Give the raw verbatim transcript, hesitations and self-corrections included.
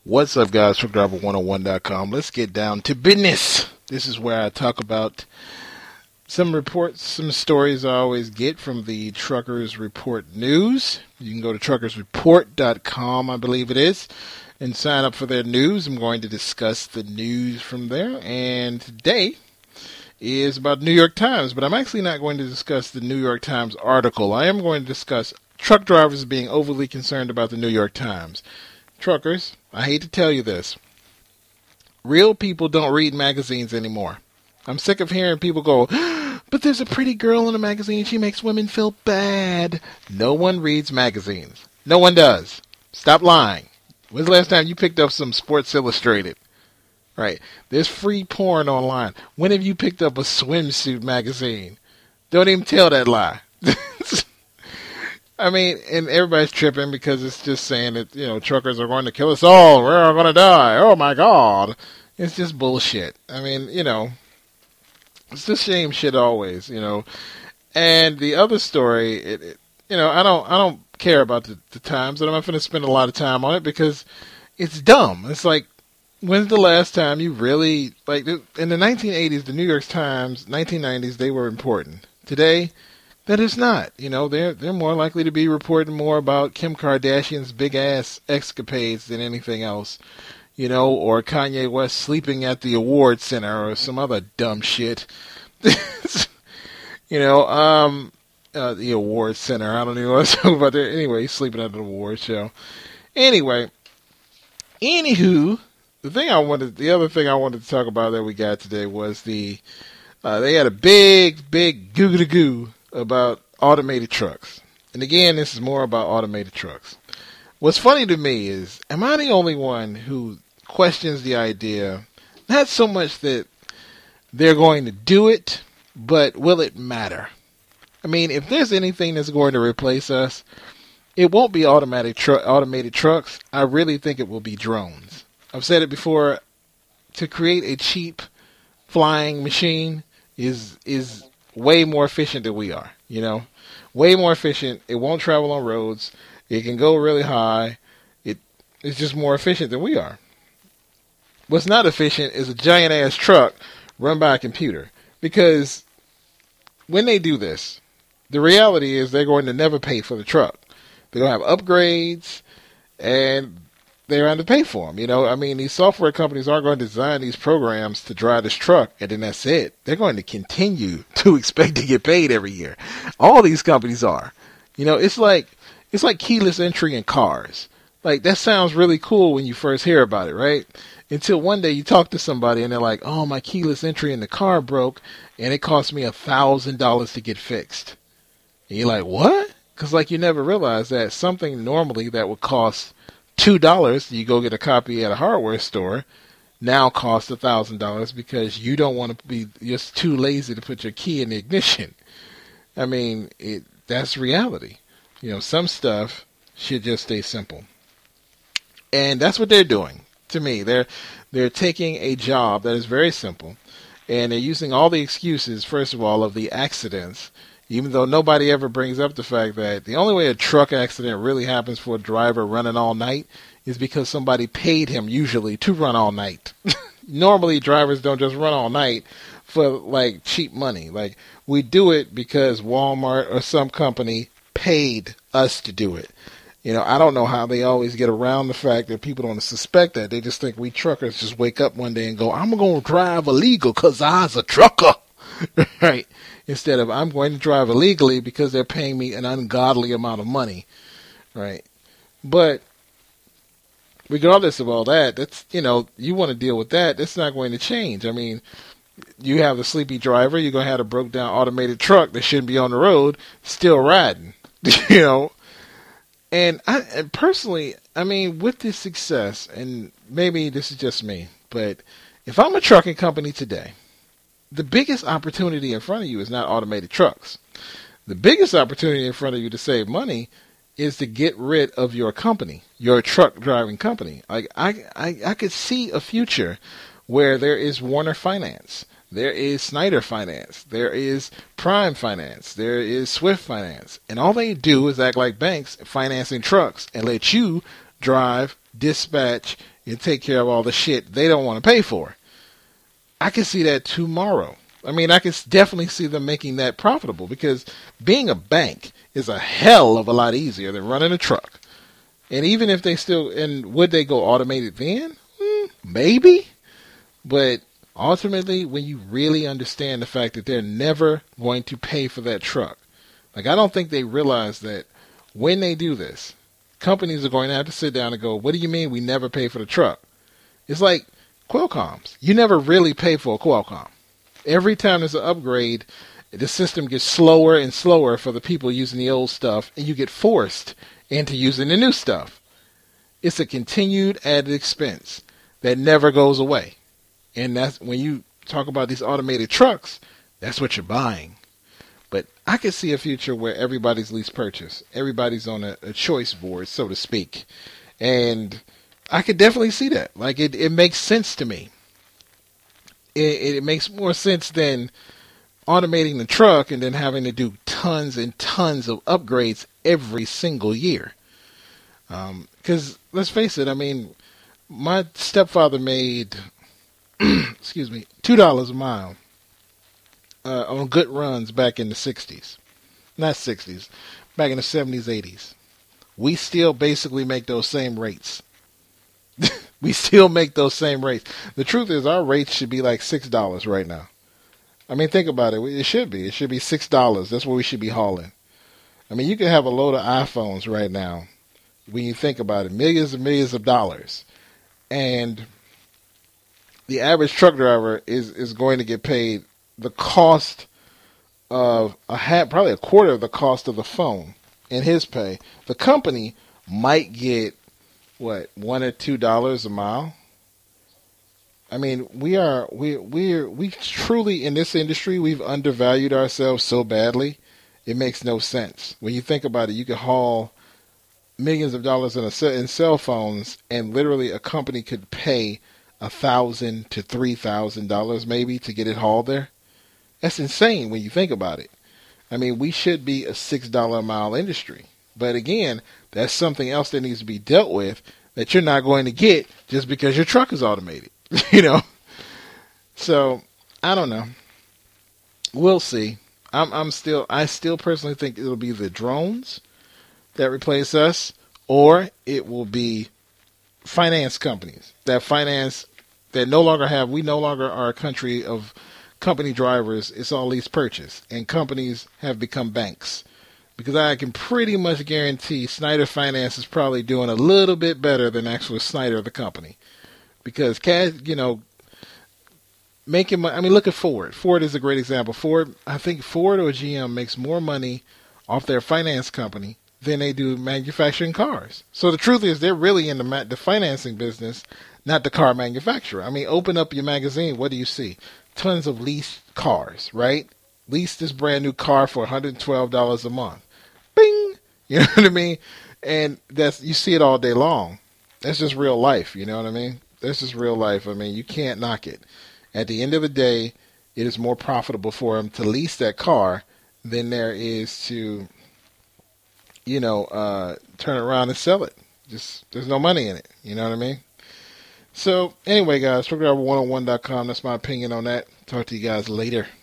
What's up, guys? Truck Driver one oh one dot com. Let's get down to business. This is where I talk about some reports, some stories I always get from the Truckers Report News. You can go to truckers report dot com, I believe it is, and sign up for their news. I'm going to discuss the news from there. And today is about the New York Times, but I'm actually not going to discuss the New York Times article. I am going to discuss truck drivers being overly concerned about the New York Times. Truckers, I hate to tell you this. Real people don't read magazines anymore. I'm sick of hearing people go, but there's a pretty girl in a magazine. She makes women feel bad. No one reads magazines. No one does. Stop lying. When's the last time you picked up some Sports Illustrated? Right. There's free porn online. When have you picked up a swimsuit magazine? Don't even tell that lie. I mean, and everybody's tripping because it's just saying that, you know, truckers are going to kill us all. We're all going to die. Oh, my God. It's just bullshit. I mean, you know, it's the same shit always, you know. And the other story, it, it, you know, I don't I don't care about the, the Times, and I'm not going to spend a lot of time on it because it's dumb. It's like, when's the last time you really, like, in the nineteen eighties, the New York Times, nineteen nineties, they were important. Today, that is not. You know, they're they're more likely to be reporting more about Kim Kardashian's big ass escapades than anything else. You know, or Kanye West sleeping at the award center or some other dumb shit. you know, um, uh, the award center. I don't even know what to talk about there. Anyway, he's sleeping at an award show. Anyway, anywho, the thing I wanted, the other thing I wanted to talk about that we got today was the, uh, they had a big, big goo-goo-goo about automated trucks. And again, this is more about automated trucks. What's funny to me is, am I the only one who questions the idea, not so much that they're going to do it, but will it matter? I mean, if there's anything that's going to replace us, it won't be automatic tru- automated trucks. I really think it will be drones. I've said it before, to create a cheap flying machine is is way more efficient than we are, you know, way more efficient. It won't travel on roads. It can go really high. It it's just more efficient than we are. What's not efficient is a giant ass truck run by a computer, because when they do this, the reality is they're going to never pay for the truck. They're going to have upgrades, and they're going to pay for them. You know, I mean, these software companies aren't going to design these programs to drive this truck, and then that's it. They're going to continue to expect to get paid every year. All these companies are. You know, it's like it's like keyless entry in cars. Like, that sounds really cool when you first hear about it, right? Until one day you talk to somebody and they're like, oh, my keyless entry in the car broke, and it cost me a thousand dollars to get fixed. And you're like, what? Because, like, you never realize that something normally that would cost two dollars, you go get a copy at a hardware store, now costs a thousand dollars because you don't want to be just too lazy to put your key in the ignition. I mean, it, that's reality. You know, some stuff should just stay simple. And that's what they're doing. To me, they're they're taking a job that is very simple, and they're using all the excuses, first of all, of the accidents, even though nobody ever brings up the fact that the only way a truck accident really happens for a driver running all night is because somebody paid him, usually, to run all night. Normally, drivers don't just run all night for, like, cheap money. Like, we do it because Walmart or some company paid us to do it. You know, I don't know how they always get around the fact that people don't suspect that. They just think we truckers just wake up one day and go, I'm going to drive illegal because I's a trucker. Right? Instead of, I'm going to drive illegally because they're paying me an ungodly amount of money. Right? But regardless of all that, that's, you know, you want to deal with that. That's not going to change. I mean, you have a sleepy driver. You're going to have a broke down automated truck that shouldn't be on the road still riding. You know? And I and personally, I mean, with this success, and maybe this is just me, but if I'm a trucking company today, the biggest opportunity in front of you is not automated trucks. The biggest opportunity in front of you to save money is to get rid of your company, your truck driving company. Like, I, I, I could see a future where there is Warner Finance. There is Snyder Finance. There is Prime Finance. There is Swift Finance. And all they do is act like banks financing trucks and let you drive dispatch and take care of all the shit they don't want to pay for. I can see that tomorrow. I mean, I can definitely see them making that profitable, because being a bank is a hell of a lot easier than running a truck. And even if they still, and would they go automated then? Hmm, maybe. But ultimately, when you really understand the fact that they're never going to pay for that truck, like, I don't think they realize that when they do this, companies are going to have to sit down and go, what do you mean we never pay for the truck? It's like Qualcomms. You never really pay for a Qualcomm. Every time there's an upgrade, the system gets slower and slower for the people using the old stuff, and you get forced into using the new stuff. It's a continued added expense that never goes away. And that's when you talk about these automated trucks, that's what you're buying. But I could see a future where everybody's lease purchase. Everybody's on a, a choice board, so to speak. And I could definitely see that. Like, it, it makes sense to me. It, it makes more sense than automating the truck and then having to do tons and tons of upgrades every single year. Because um, let's face it, I mean, my stepfather made, excuse me, two dollars a mile uh, on good runs back in the sixties. Not sixties, back in the seventies, eighties. We still basically make those same rates. We still make those same rates. The truth is, our rates should be like six dollars right now. I mean, think about it. It should be. It should be six dollars. That's what we should be hauling. I mean, you can have a load of iPhones right now. When you think about it, millions and millions of dollars. And the average truck driver is, is going to get paid the cost of a hat, probably a quarter of the cost of the phone in his pay. The company might get, what, one or two dollars a mile? I mean, we are, we, we're, we truly, in this industry, we've undervalued ourselves so badly, it makes no sense. When you think about it, you can haul millions of dollars in, a, in cell phones, and literally a company could pay a thousand to three thousand dollars maybe to get it hauled there. That's insane when you think about it. I mean, we should be a six dollar a mile industry, but again, that's something else that needs to be dealt with that you're not going to get just because your truck is automated. You know, so I don't know. We'll see. I'm, I'm still, I still personally think it'll be the drones that replace us, or it will be finance companies that finance, that no longer have, we no longer are a country of company drivers. It's all lease purchase, and companies have become banks, because I can pretty much guarantee Snyder Finance is probably doing a little bit better than actual Snyder, the company, because cash, you know, making money. I mean, look at Ford. Ford is a great example. Ford, I think Ford or G M makes more money off their finance company than they do manufacturing cars. So the truth is, they're really in the ma- the financing business, not the car manufacturer. I mean, open up your magazine. What do you see? Tons of leased cars, right? Lease this brand new car for one hundred twelve dollars a month. Bing! You know what I mean? And that's, you see it all day long. That's just real life. You know what I mean? That's just real life. I mean, you can't knock it. At the end of the day, it is more profitable for them to lease that car than there is to, you know, uh, turn it around and sell it. Just, there's no money in it. You know what I mean? So, anyway, guys, truck driver one oh one dot com. That's my opinion on that. Talk to you guys later.